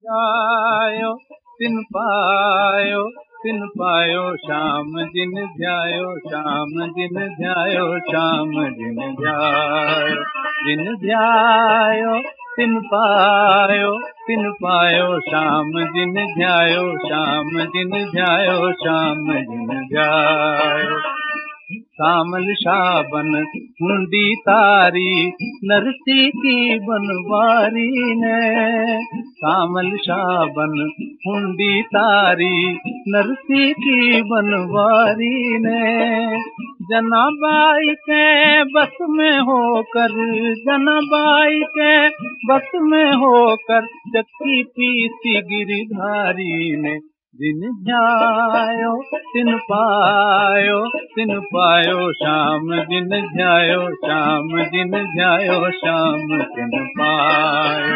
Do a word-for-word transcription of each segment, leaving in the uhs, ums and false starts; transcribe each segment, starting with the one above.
ध्यायो तिन पायो तिन पायो श्याम जिन ध्यायो श्याम जिन ध्यायो श्याम जिन ध्यायो जिन ध्यायो तिन पायो तिन पायो श्याम जिन ध्यायो श्याम जिन ध्यायो श्याम जिन ध्यायो। सामल शाबन हुंडी तारी नरसी की बनवारी ने, सामल शाबन हुंडी तारी नरसी की बनवारी ने। जनाबाई के बस में होकर जनाबाई के बस में होकर चक्की पीसी गिरधारी ने। जिन ध्यायो तिन पायो तिन पायो श्याम जिन ध्यायो श्याम जिन ध्यायो श्याम तिन पायो।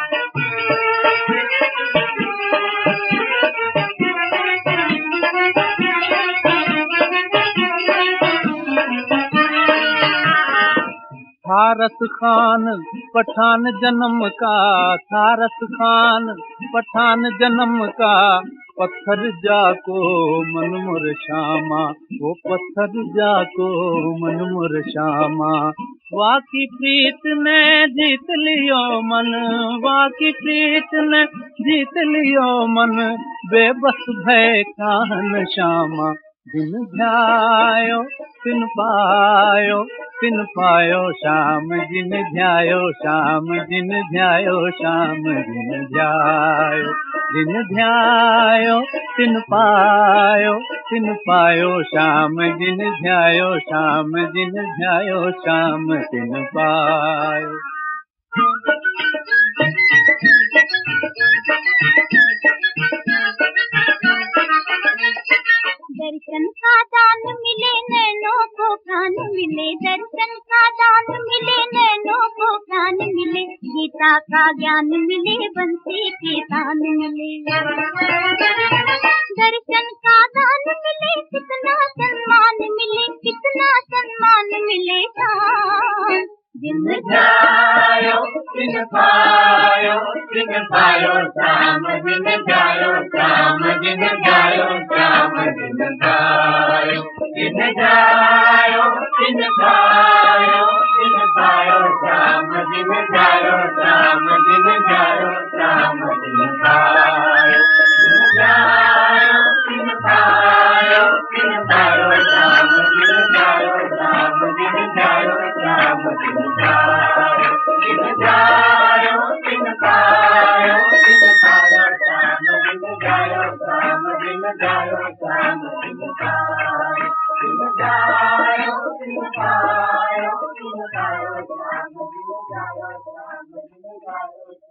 थारस खान पठान जन्म का, थारस खान पठान जन्म का, पत्थर जाको मन मोर श्यामा, वो पत्थर जाको मन मोर श्यामा। वाकी प्रीत ने जीत लियो मन, वाकी प्रीत ने जीत लियो मन, बेबस भय काहन श्यामा। जिन ध्यायो तिन पायो तिन पायो श्याम जिन ध्यायो श्याम जिन ध्यायो श्याम जिन ध्यायो जिन ध्यायो तिन पायो तिन पायो श्याम जिन ध्यायो श्याम जिन ध्यायो श्याम तिन पायो। दर्शन का दान मिले नैनों को प्राण मिले, दर्शन का दान मिले नैनों को प्राण मिले, गीता का ज्ञान मिले बंसी के तान मिले। दर्शन का दान मिले कितना सम्मान मिले, कितना सम्मान मिले। जिन ध्यायो तिन पायो तिन पायो श्याम जिन ध्यायो श्याम जिन ध्यायो श्याम जिन ध्यायो जिन ध्यायो तिन पायो तिन पायो श्याम जिन ध्यायो श्याम जिन ध्यायो श्याम जिन ध्यायो जिन ध्यायो तिन पायो तिन पायो श्याम जिन ध्यायो श्याम जिन ध्यायो श्याम जिन ध्यायो जिन ध्यायो तिन पायो तिन पायो श्याम जिन ध्यायो श्याम जिन ध्यायो श्याम जिन ध्यायो जिन ध्यायो तिन पायो तिन पायो श्याम जिन ध्यायो श्याम जिन ध्यायो।